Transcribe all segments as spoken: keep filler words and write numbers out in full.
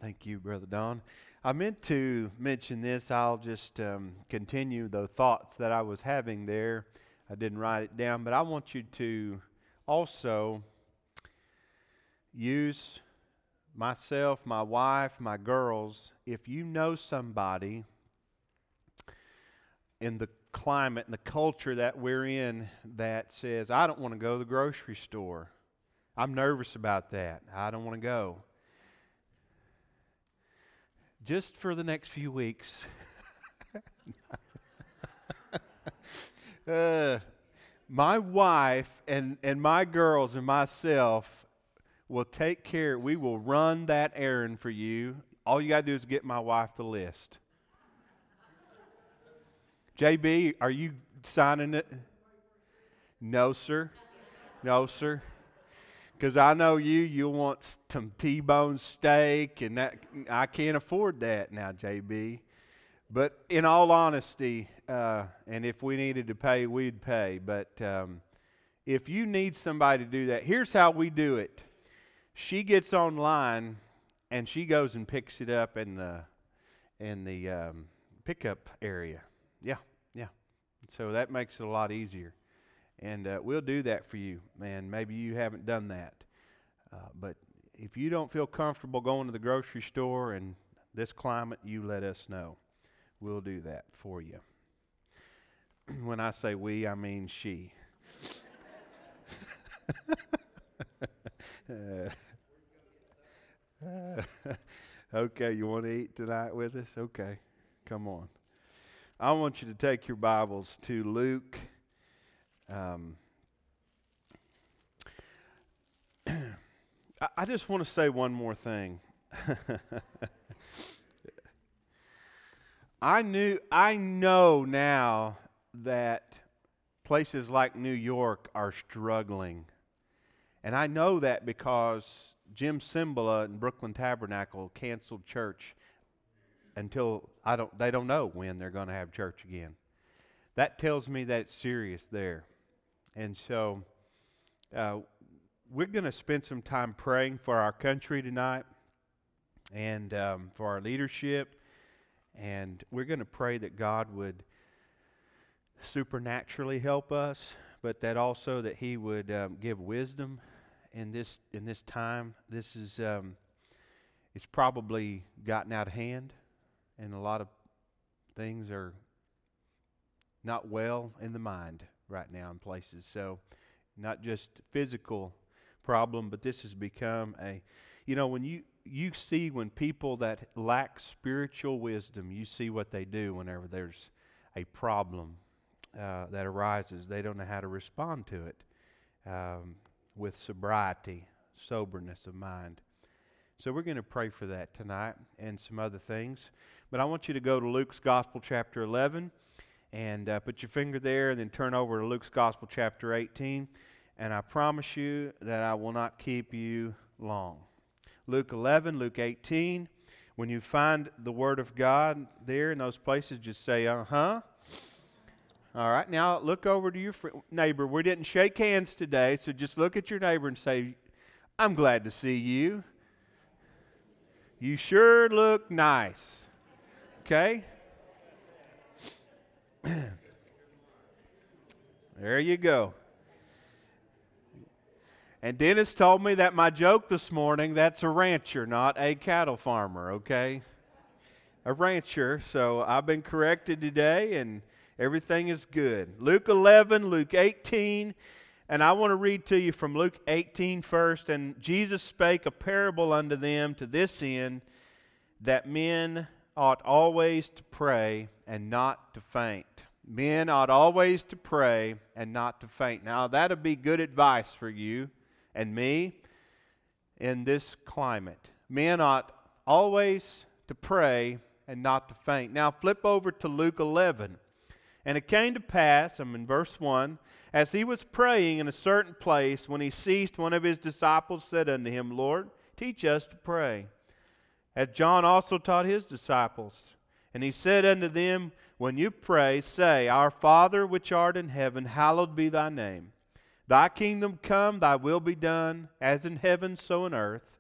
Thank you, Brother Don. I meant to mention this. I'll just um, continue the thoughts that I was having there. I didn't write it down, but I want you to also use myself, my wife, my girls. If you know somebody in the climate and the culture that we're in that says, I don't want to go to the grocery store. I'm nervous about that. I don't want to go. Just for the next few weeks. uh, my wife and, and my girls and myself will take care. We will run that errand for you. All you got to do is get my wife the list. J B, are you signing it? No, sir. No, sir. Because I know you, you'll want some T-bone steak, and that I can't afford that now, J B. But in all honesty, uh, and if we needed to pay, we'd pay. But um, if you need somebody to do that, here's how we do it. She gets online, and she goes and picks it up in the in the um, pickup area. Yeah, yeah. So that makes it a lot easier. And uh, we'll do that for you, man. Maybe you haven't done that. Uh, but if you don't feel comfortable going to the grocery store in this climate, you let us know. We'll do that for you. When I say we, I mean she. uh, uh, okay, you want to eat tonight with us? Okay, come on. I want you to take your Bibles to Luke. Um, I, I just want to say one more thing. I knew, I know now that places like New York are struggling, and I know that because Jim Cymbala and Brooklyn Tabernacle canceled church until I don't. They don't know when they're going to have church again. That tells me that it's serious there. And so uh, we're going to spend some time praying for our country tonight and um, for our leadership. And we're going to pray that God would supernaturally help us, but that also that He would um, give wisdom in this in this time. This is um, it's probably gotten out of hand, and a lot of things are not well in the mind right now in places. So not just physical problem, but this has become a, you know, when you, you see when people that lack spiritual wisdom, you see what they do whenever there's a problem uh, that arises. They don't know how to respond to it um, with sobriety, soberness of mind. So we're going to pray for that tonight and some other things. But I want you to go to Luke's Gospel chapter eleven. And uh, put your finger there and then turn over to Luke's Gospel chapter eighteen. And I promise you that I will not keep you long. Luke eleven, Luke eighteen. When you find the Word of God there in those places, just say, uh-huh. All right, now look over to your fr- neighbor. We didn't shake hands today, so just look at your neighbor and say, I'm glad to see you. You sure look nice. Okay? There you go. And Dennis told me that my joke this morning, that's a rancher, not a cattle farmer, okay? A rancher. So I've been corrected today and everything is good. Luke eleven, Luke eighteen, and I want to read to you from Luke eighteen first. And Jesus spake a parable unto them to this end, that men ought always to pray and not to faint. Men ought always to pray and not to faint. Now, that'll be good advice for you and me in this climate. Men ought always to pray and not to faint. Now, flip over to Luke eleven. And it came to pass, I'm in verse one, as he was praying in a certain place, when he ceased, one of his disciples said unto him, Lord, teach us to pray, as John also taught his disciples. And he said unto them, when you pray, say, Our Father which art in heaven, hallowed be thy name. Thy kingdom come, thy will be done, as in heaven so in earth.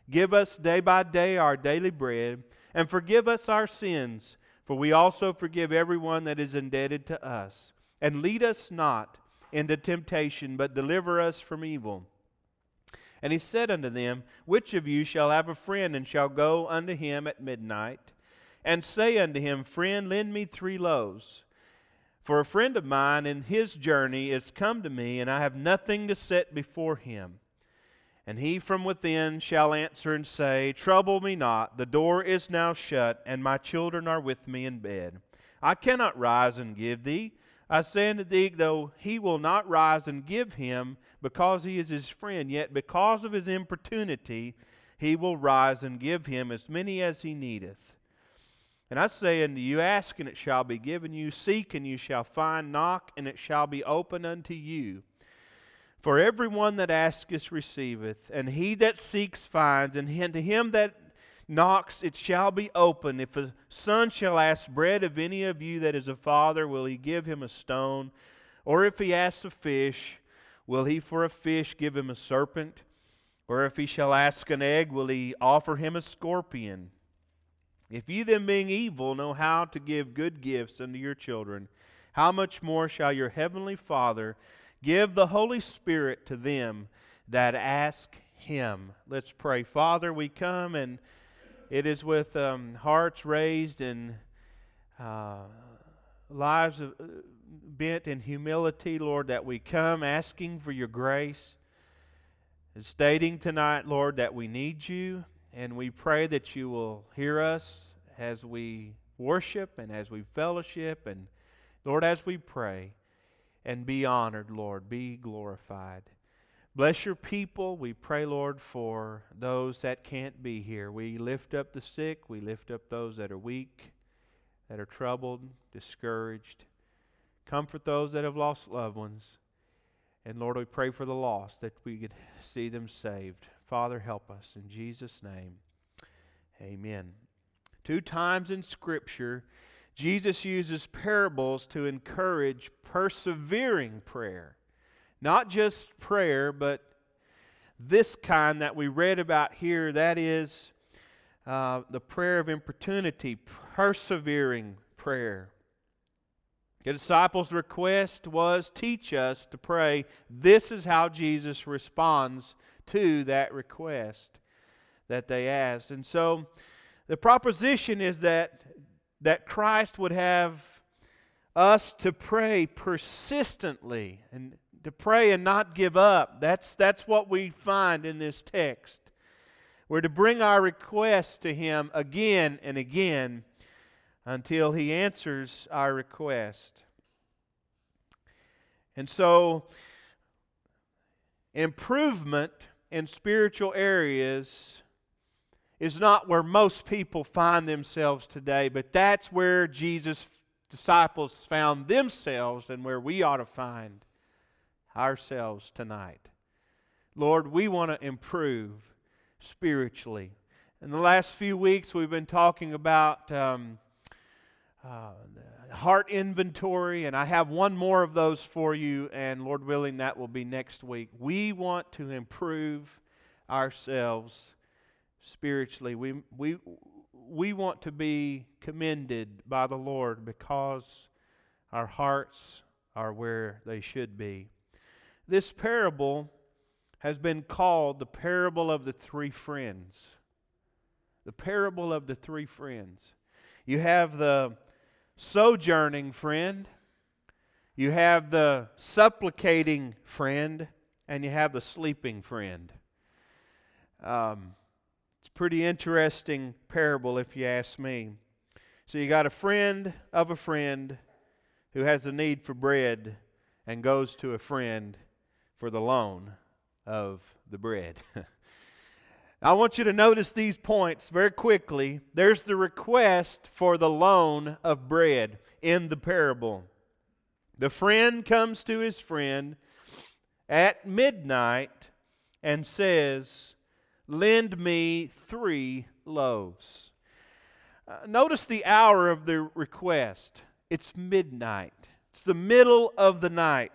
Give us day by day our daily bread, and forgive us our sins, for we also forgive everyone that is indebted to us. And lead us not into temptation, but deliver us from evil. And he said unto them, Which of you shall have a friend, and shall go unto him at midnight, and say unto him, Friend, lend me three loaves? For a friend of mine in his journey is come to me, and I have nothing to set before him. And he from within shall answer and say, Trouble me not, the door is now shut, and my children are with me in bed. I cannot rise and give thee. I say unto thee, though he will not rise and give him, because he is his friend, yet because of his importunity he will rise and give him as many as he needeth. And I say unto you, Ask, and it shall be given you. Seek, and you shall find. Knock, and it shall be opened unto you. For everyone that asketh receiveth, and he that seeks finds, and to him that knocks it shall be opened. If a son shall ask bread of any of you that is a father, will he give him a stone? Or if he asks a fish, will he for a fish give him a serpent? Or if he shall ask an egg, will he offer him a scorpion? If ye then, being evil, know how to give good gifts unto your children, how much more shall your heavenly Father give the Holy Spirit to them that ask Him? Let's pray. Father, we come, and it is with um, hearts raised and uh, lives of, uh, bent in humility, Lord, that we come asking for your grace, and stating tonight, Lord, that we need you, and we pray that you will hear us as we worship and as we fellowship, and Lord, as we pray. And be honored, Lord. Be glorified. Bless your people. We pray, Lord, for those that can't be here. We lift up the sick. We lift up those that are weak, that are troubled, discouraged. Comfort those that have lost loved ones. And Lord, we pray for the lost, that we could see them saved. Father, help us. In Jesus' name, amen. Two times in Scripture, Jesus uses parables to encourage persevering prayer. Not just prayer, but this kind that we read about here, that is uh, the prayer of importunity, persevering prayer. The disciples' request was, teach us to pray. This is how Jesus responds to that request that they asked. And so the proposition is that that Christ would have us to pray persistently and to pray and not give up. That's, that's what we find in this text. We're to bring our requests to Him again and again until He answers our request. And so, improvement in spiritual areas is not where most people find themselves today, but that's where Jesus' disciples found themselves and where we ought to find ourselves tonight. Lord, we want to improve spiritually. In the last few weeks, we've been talking about um, uh, heart inventory, and I have one more of those for you, and Lord willing, that will be next week. We want to improve ourselves spiritually. We, we, we want to be commended by the Lord because our hearts are where they should be. This parable has been called the parable of the three friends. The parable of the three friends. You have the sojourning friend, you have the supplicating friend, and you have the sleeping friend. Um, It's a pretty interesting parable if you ask me. So you got a friend of a friend who has a need for bread and goes to a friend for the loan of the bread. I want you to notice these points very quickly. There's the request for the loan of bread in the parable. The friend comes to his friend at midnight and says, lend me three loaves. Uh, notice the hour of the request. It's midnight. It's the middle of the night.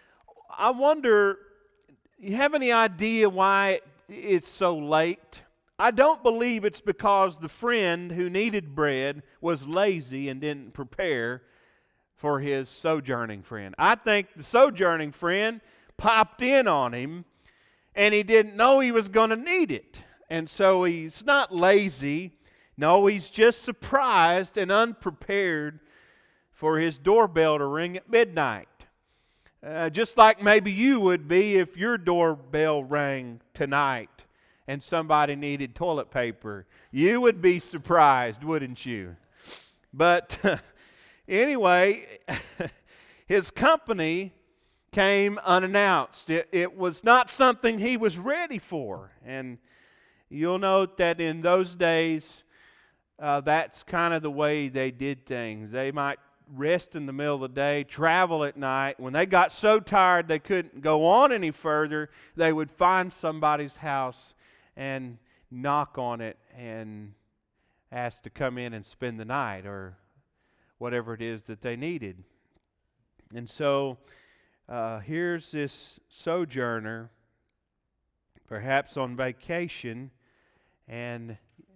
I wonder, you have any idea why it's so late? I don't believe it's because the friend who needed bread was lazy and didn't prepare for his sojourning friend. I think the sojourning friend popped in on him and he didn't know he was going to need it. And so he's not lazy. No, he's just surprised and unprepared for his doorbell to ring at midnight. Uh, just like maybe you would be if your doorbell rang tonight and somebody needed toilet paper. You would be surprised, wouldn't you? But anyway, his company came unannounced. It, it was not something he was ready for. And you'll note that in those days, uh, that's kind of the way they did things. They might rest in the middle of the day, travel at night. When they got so tired they couldn't go on any further, they would find somebody's house and knock on it and ask to come in and spend the night or whatever it is that they needed. And so uh, here's this sojourner, perhaps on vacation, and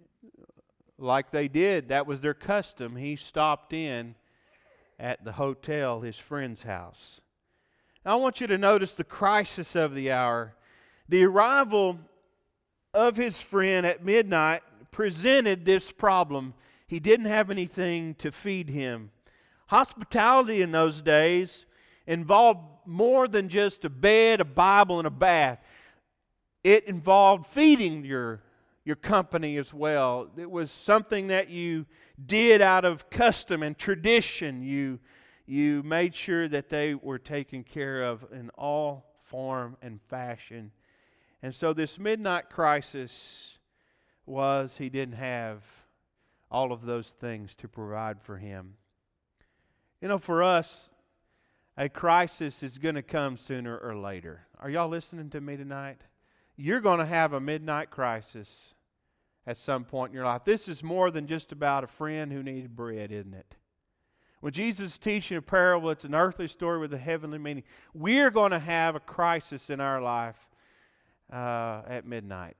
like they did, that was their custom. He stopped in at the hotel, his friend's house. Now, I want you to notice the crisis of the hour. The arrival of his friend at midnight presented this problem. He didn't have anything to feed him. Hospitality in those days involved more than just a bed, a Bible, and a bath. It involved feeding your, your company as well. It was something that you did out of custom and tradition. You, you made sure that they were taken care of in all form and fashion. And so this midnight crisis was he didn't have all of those things to provide for him. You know, for us, a crisis is going to come sooner or later. Are y'all listening to me tonight? You're going to have a midnight crisis at some point in your life. This is more than just about a friend who needed bread, isn't it? When Jesus is teaching a parable, it's an earthly story with a heavenly meaning. We're going to have a crisis in our life uh, at midnight.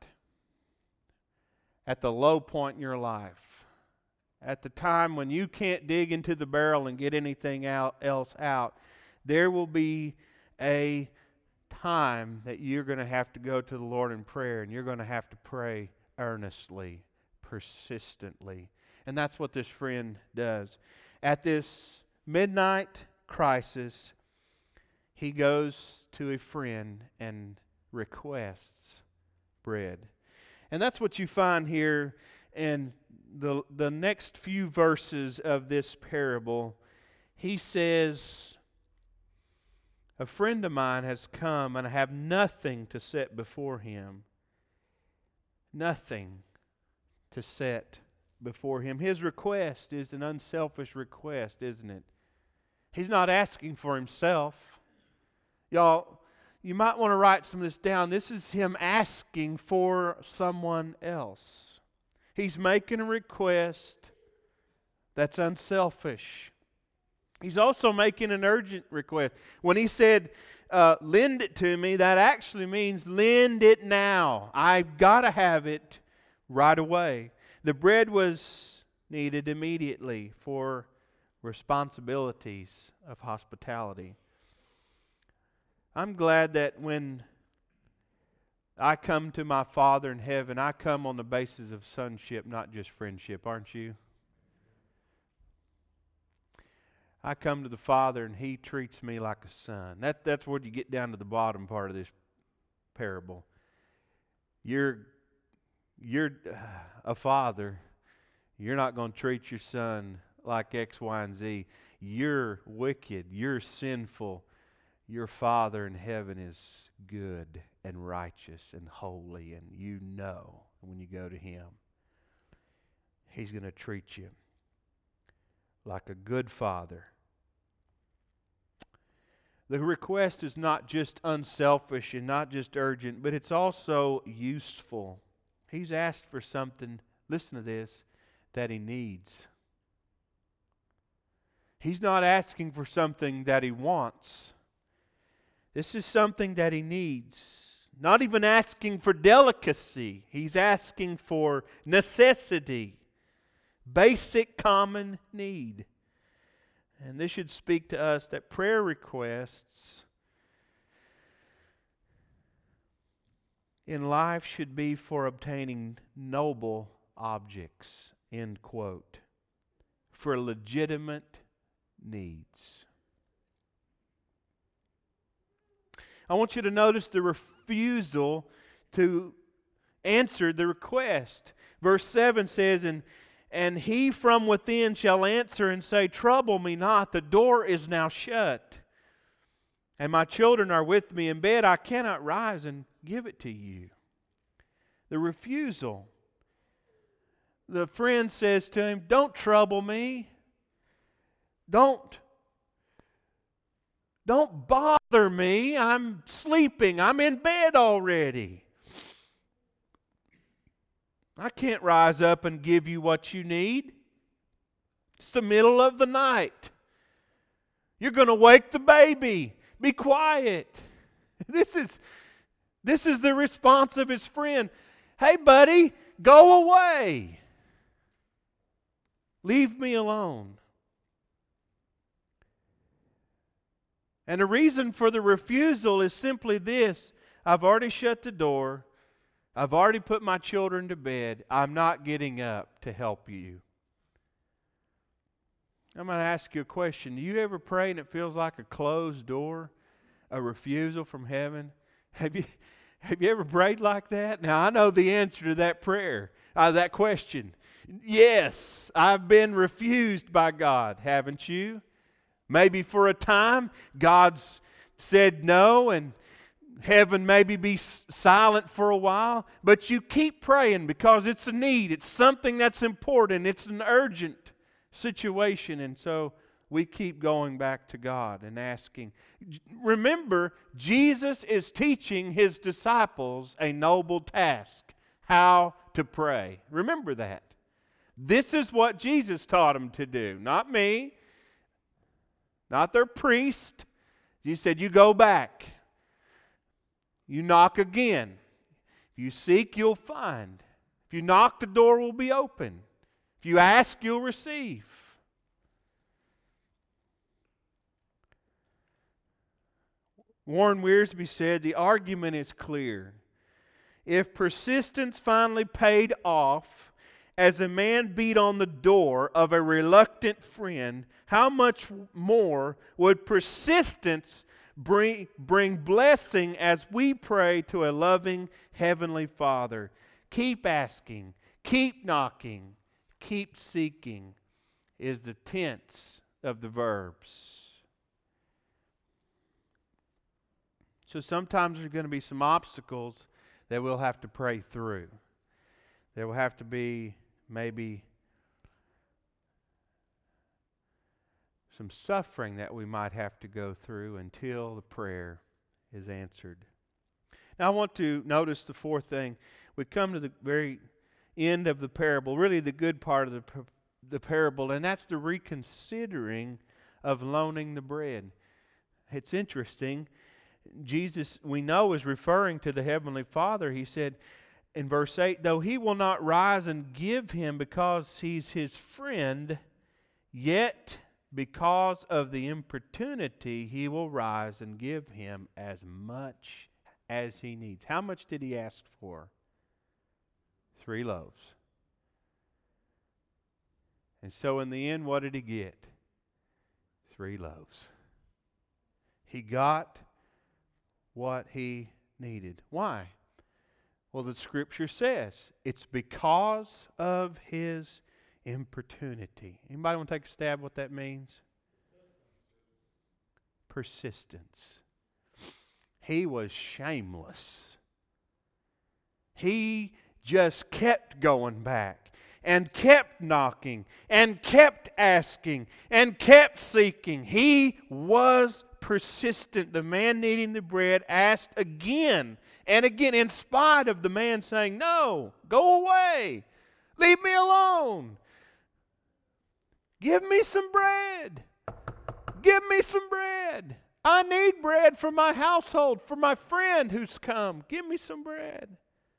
At the low point in your life. At the time when you can't dig into the barrel and get anything out, else out. There will be a time that you're going to have to go to the Lord in prayer, and you're going to have to pray earnestly, persistently. And that's what this friend does. At this midnight crisis, he goes to a friend and requests bread. And that's what you find here in the, the next few verses of this parable. He says, "A friend of mine has come, and I have nothing to set before him." Nothing to set before him. His request is an unselfish request, isn't it? He's not asking for himself. Y'all, you might want to write some of this down. This is him asking for someone else. He's making a request that's unselfish. He's also making an urgent request. When he said, uh, lend it to me, that actually means lend it now. I've got to have it right away. The bread was needed immediately for responsibilities of hospitality. I'm glad that when I come to my Father in heaven, I come on the basis of sonship, not just friendship, aren't you? I come to the Father and He treats me like a son. That, that's where you get down to the bottom part of this parable. You're, you're a father. You're not going to treat your son like X, Y, and Z. You're wicked. You're sinful. Your Father in heaven is good and righteous and holy, and you know when you go to Him, He's going to treat you like a good father. The request is not just unselfish and not just urgent, but it's also useful. He's asked for something, listen to this, that he needs. He's not asking for something that he wants. This is something that he needs. Not even asking for delicacy. He's asking for necessity. Basic common need. And this should speak to us that prayer requests in life should be for obtaining noble objects, end quote, for legitimate needs. I want you to notice the refusal to answer the request. Verse seven says, and, and he from within shall answer and say, trouble me not, the door is now shut, and my children are with me in bed. I cannot rise and give it to you. The refusal. The friend says to him, don't trouble me. Don't Don't bother me. I'm sleeping. I'm in bed already. I can't rise up and give you what you need. It's the middle of the night. You're going to wake the baby. Be quiet. This is, this is the response of his friend. Hey, buddy, go away. Leave me alone. And the reason for the refusal is simply this. I've already shut the door. I've already put my children to bed. I'm not getting up to help you. I'm going to ask you a question. Do you ever pray and it feels like a closed door? A refusal from heaven? Have you, have you ever prayed like that? Now, I know the answer to that prayer, uh, that question. Yes, I've been refused by God, haven't you? Maybe for a time, God's said no, and heaven maybe be silent for a while, but you keep praying because it's a need. It's something that's important. It's an urgent situation, and so we keep going back to God and asking. Remember, Jesus is teaching His disciples a noble task, how to pray. Remember that. This is what Jesus taught them to do, not me. Not their priest. He said, you go back. You knock again. If you seek, you'll find. If you knock, the door will be open. If you ask, you'll receive. Warren Wiersbe said, the argument is clear. If persistence finally paid off, as a man beat on the door of a reluctant friend, how much more would persistence bring, bring blessing as we pray to a loving Heavenly Father? Keep asking, keep knocking, keep seeking is the tense of the verbs. So sometimes there's going to be some obstacles that we'll have to pray through. There will have to be maybe some suffering that we might have to go through until the prayer is answered. Now I want to notice the fourth thing. We come to the very end of the parable, really the good part of the, the parable, and that's the reconsidering of loaning the bread. It's interesting. Jesus, we know, is referring to the Heavenly Father. He said, in verse eight, though he will not rise and give him because he's his friend, yet because of the importunity he will rise and give him as much as he needs. How much did he ask for? Three loaves. And so in the end, what did he get? Three loaves. He got what he needed. Why? Well, the Scripture says it's because of his importunity. Anybody want to take a stab what that means? Persistence. He was shameless. He just kept going back and kept knocking and kept asking and kept seeking. He was persistent. The man needing the bread asked again and again, in spite of the man saying, no, go away. Leave me alone. Give me some bread. Give me some bread. I need bread for my household, for my friend who's come. Give me some bread.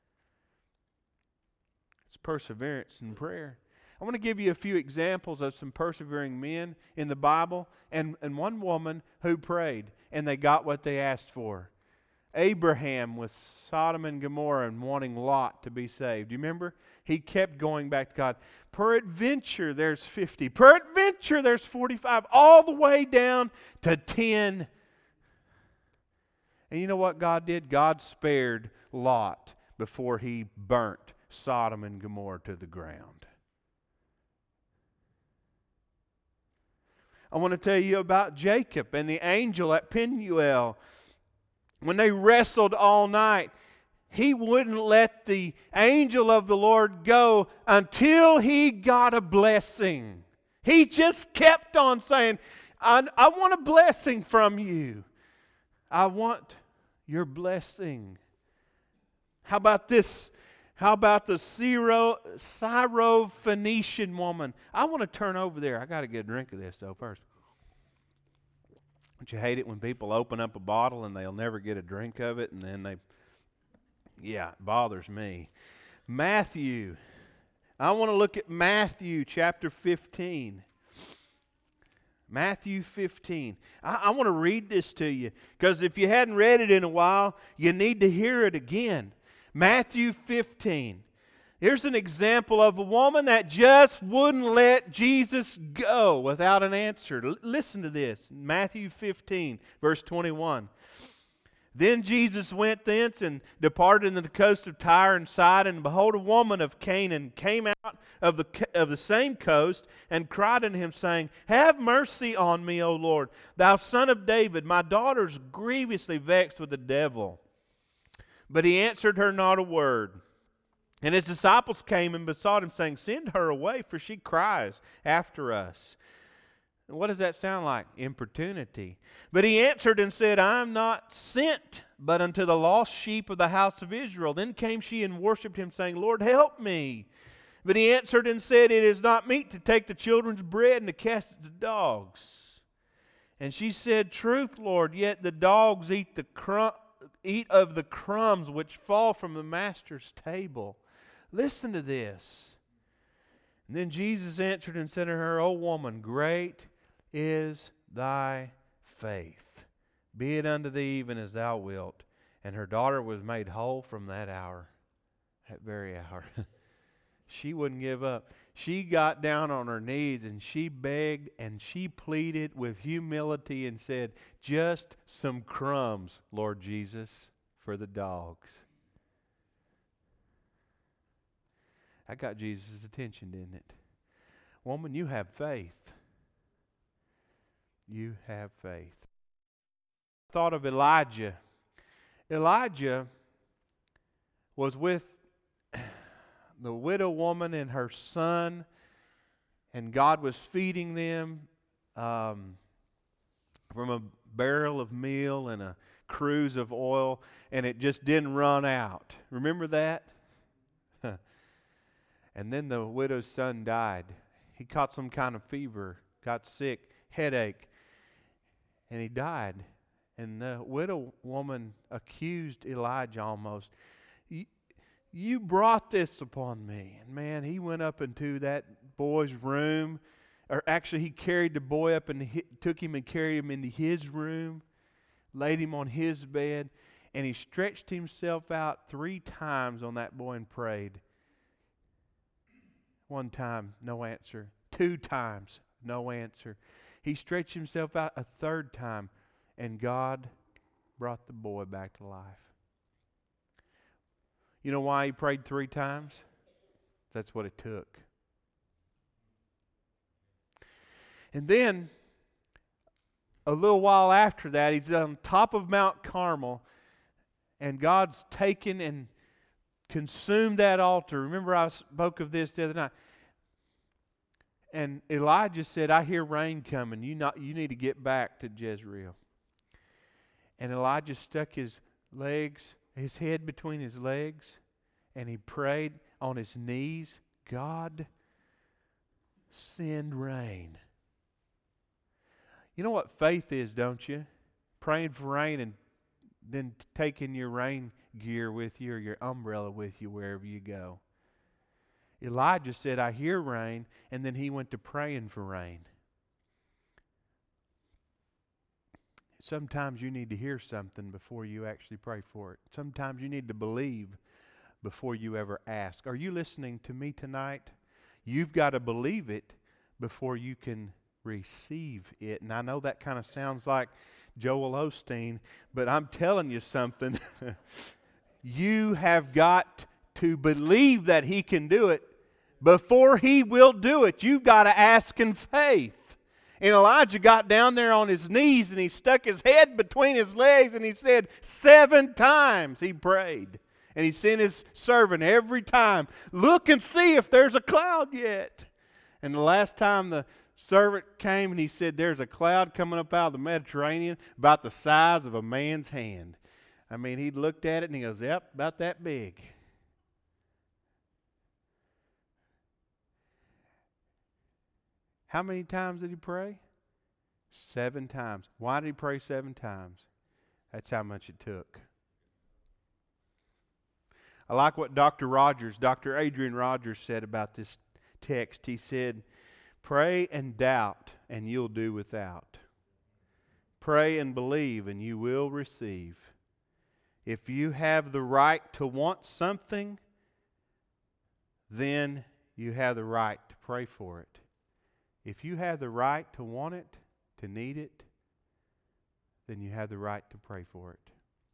It's perseverance in prayer. I want to give you a few examples of some persevering men in the Bible and, and one woman who prayed and they got what they asked for. Abraham with Sodom and Gomorrah and wanting Lot to be saved. Do you remember? He kept going back to God. Peradventure there's fifty. Peradventure there's forty-five. All the way down to ten. And you know what God did? God spared Lot before he burnt Sodom and Gomorrah to the ground. I want to tell you about Jacob and the angel at Peniel. When they wrestled all night, he wouldn't let the angel of the Lord go until he got a blessing. He just kept on saying, I, I want a blessing from you. I want your blessing. How about this? How about the Syro, Syrophoenician woman? I want to turn over there. I got to get a drink of this though first. Don't you hate it when people open up a bottle and they'll never get a drink of it and then they, yeah, it bothers me. Matthew. I want to look at Matthew chapter fifteen. Matthew fifteen. I, I want to read this to you because if you hadn't read it in a while, you need to hear it again. Matthew fifteen. Here's an example of a woman that just wouldn't let Jesus go without an answer. L- listen to this. Matthew fifteen, verse twenty-one. Then Jesus went thence and departed into the coast of Tyre and Sidon. And behold, a woman of Canaan came out of the, of the same coast and cried unto him, saying, Have mercy on me, O Lord, thou son of David. My daughter is grievously vexed with the devil. But he answered her not a word. And his disciples came and besought him, saying, Send her away, for she cries after us. What does that sound like? Importunity. But he answered and said, I am not sent, but unto the lost sheep of the house of Israel. Then came she and worshipped him, saying, Lord, help me. But he answered and said, It is not meet to take the children's bread and to cast it to dogs. And she said, Truth, Lord, yet the dogs eat the crumb, eat of the crumbs which fall from the master's table. Listen to this. And then Jesus answered and said to her, O woman, great is thy faith. Be it unto thee even as thou wilt. And her daughter was made whole from that hour, that very hour. She wouldn't give up. She got down on her knees and she begged and she pleaded with humility and said, Just some crumbs, Lord Jesus, for the dogs. That got Jesus' attention, didn't it? Woman, you have faith. You have faith. I thought of Elijah. Elijah was with the widow woman and her son, and God was feeding them um, from a barrel of meal and a cruse of oil, and it just didn't run out. Remember that? And then the widow's son died. He caught some kind of fever, got sick, headache, and he died. And the widow woman accused Elijah almost. You brought this upon me. And man, he went up into that boy's room. Or actually, he carried the boy up and he took him and carried him into his room, laid him on his bed, and he stretched himself out three times on that boy and prayed. One time, no answer. Two times, no answer. He stretched himself out a third time, and God brought the boy back to life. You know why he prayed three times? That's what it took. And then, a little while after that, he's on top of Mount Carmel, and God's taken and consumed that altar. Remember I spoke of this the other night. And Elijah said, I hear rain coming. You not, you need to get back to Jezreel. And Elijah stuck his legs, his head between his legs, and he prayed on his knees, God, send rain. You know what faith is, don't you? praying for rain and then taking your rain gear with you or your umbrella with you wherever you go. Elijah said, I hear rain, and then he went to praying for rain. Sometimes you need to hear something before you actually pray for it. Sometimes you need to believe before you ever ask. Are you listening to me tonight? You've got to believe it before you can receive it. And I know that kind of sounds like Joel Osteen, but I'm telling you something. You have got to believe that He can do it before He will do it. You've got to ask in faith. And Elijah got down there on his knees and he stuck his head between his legs and he said, seven times he prayed. And he sent his servant every time, look and see if there's a cloud yet. And the last time the servant came and he said, there's a cloud coming up out of the Mediterranean about the size of a man's hand. I mean, he looked at it and he goes, yep, about that big. How many times did he pray? Seven times. Why did he pray seven times? That's how much it took. I like what Doctor Rogers, Doctor Adrian Rogers said about this text. He said, pray and doubt, and you'll do without. Pray and believe, and you will receive. If you have the right to want something, then you have the right to pray for it. If you have the right to want it, to need it, then you have the right to pray for it.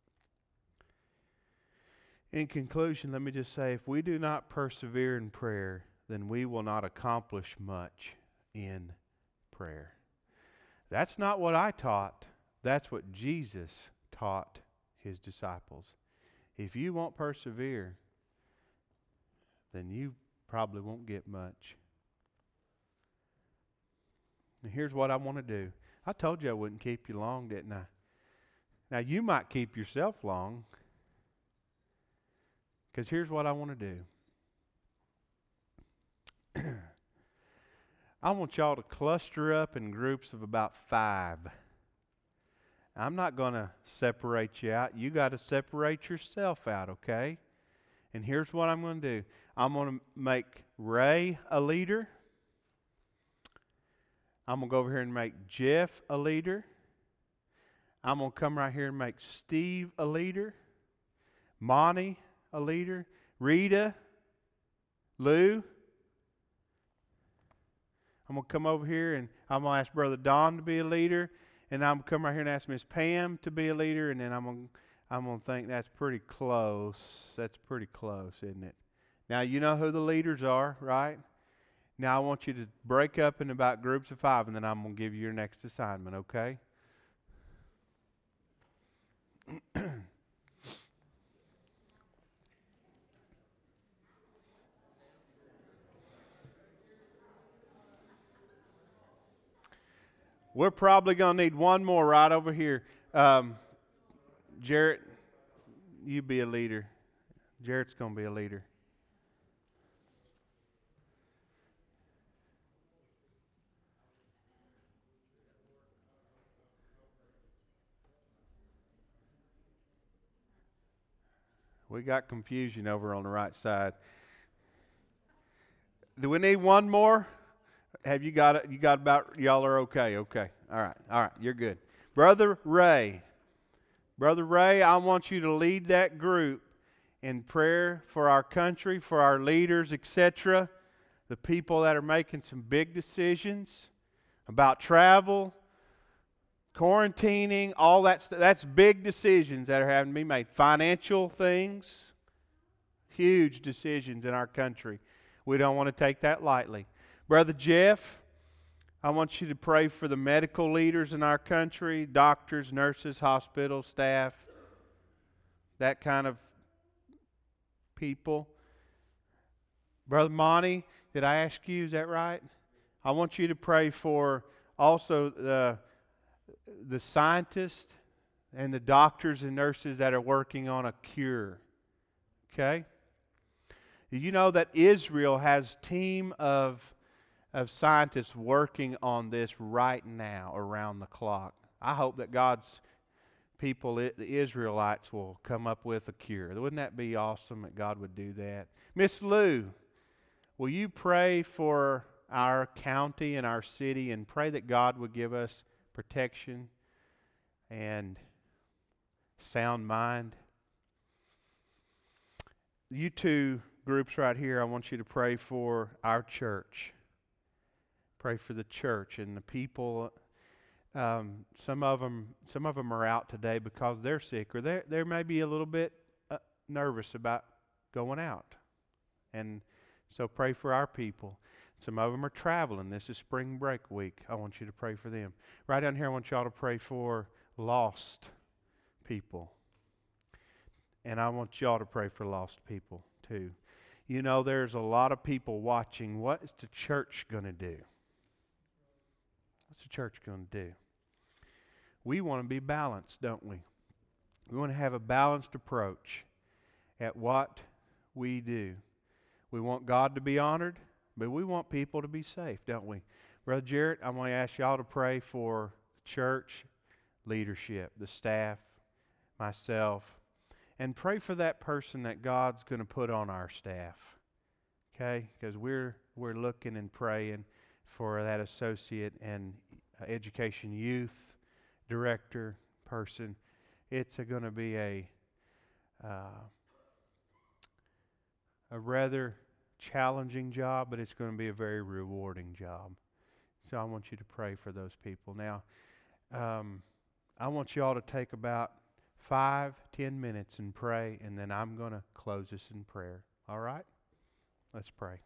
In conclusion, let me just say, if we do not persevere in prayer, then we will not accomplish much in prayer. That's not what I taught. That's what Jesus taught His disciples. If you won't persevere, then you probably won't get much. And here's what I want to do. I told you I wouldn't keep you long, didn't I? Now, you might keep yourself long, because here's what I want to do. I want y'all to cluster up in groups of about five. I'm not going to separate you out. You got to separate yourself out, okay? And here's what I'm going to do. I'm going to make Ray a leader. I'm going to go over here and make Jeff a leader. I'm going to come right here and make Steve a leader. Monty a leader. Rita. Lou. I'm going to come over here and I'm going to ask Brother Don to be a leader. And I'm going to come right here and ask Miss Pam to be a leader. And then I'm going to, I'm going to think that's pretty close. That's pretty close, isn't it? Now, you know who the leaders are, right? Now, I want you to break up in about groups of five, and then I'm going to give you your next assignment, okay? We're probably going to need one more right over here. Um, Jarrett, you be a leader. Jarrett's going to be a leader. We got confusion over on the right side. Do we need one more? Have you got it? You got about, y'all are okay. Okay. All right. All right. You're good. Brother Ray. Brother Ray, I want you to lead that group in prayer for our country, for our leaders, et cetera. The people that are making some big decisions about travel, quarantining, all that stuff. That's big decisions that are having to be made. Financial things, huge decisions in our country. We don't want to take that lightly. Brother Jeff, I want you to pray for the medical leaders in our country, doctors, nurses, hospital staff, that kind of people. Brother Monty, did I ask you, is that right? I want you to pray for also the the scientists and the doctors and nurses that are working on a cure. Okay? You know that Israel has a team of, of scientists working on this right now around the clock. I hope that God's people, it, the Israelites, will come up with a cure. Wouldn't that be awesome that God would do that? Miss Lou, will you pray for our county and our city and pray that God would give us protection and sound mind? You two groups right here, I want you to pray for our church. Pray for the church and the people. Um, some of them, some of them are out today because they're sick, or they they may be a little bit uh, nervous about going out. And so pray for our people. Some of them are traveling. This is spring break week. I want you to pray for them. Right down here, I want y'all to pray for lost people. And I want y'all to pray for lost people too. You know, there's a lot of people watching. What is the church going to do? What's the church going to do? We want to be balanced, don't we? We want to have a balanced approach at what we do. We want God to be honored, but we want people to be safe, don't we? Brother Jarrett, I'm going to ask y'all to pray for church leadership, the staff, myself, and pray for that person that God's going to put on our staff. Okay? Because we're we're looking and praying for that associate and uh, education youth director person. It's going to be a uh, a rather challenging job, but it's going to be a very rewarding job. So I want you to pray for those people. Now, um, I want you all to take about five, ten minutes and pray, and then I'm going to close this in prayer. All right? Let's pray.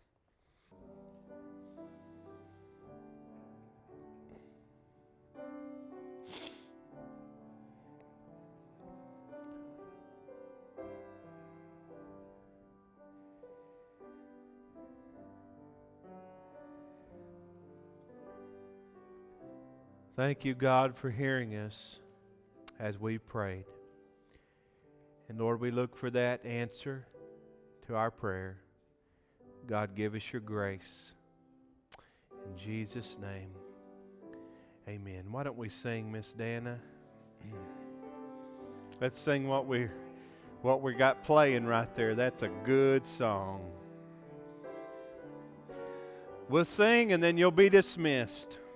Thank you, God, for hearing us as we prayed. And Lord, we look for that answer to our prayer. God, give us your grace. In Jesus' name, amen. Why don't we sing, Miss Dana? Let's sing what we what we got playing right there. That's a good song. We'll sing and then you'll be dismissed.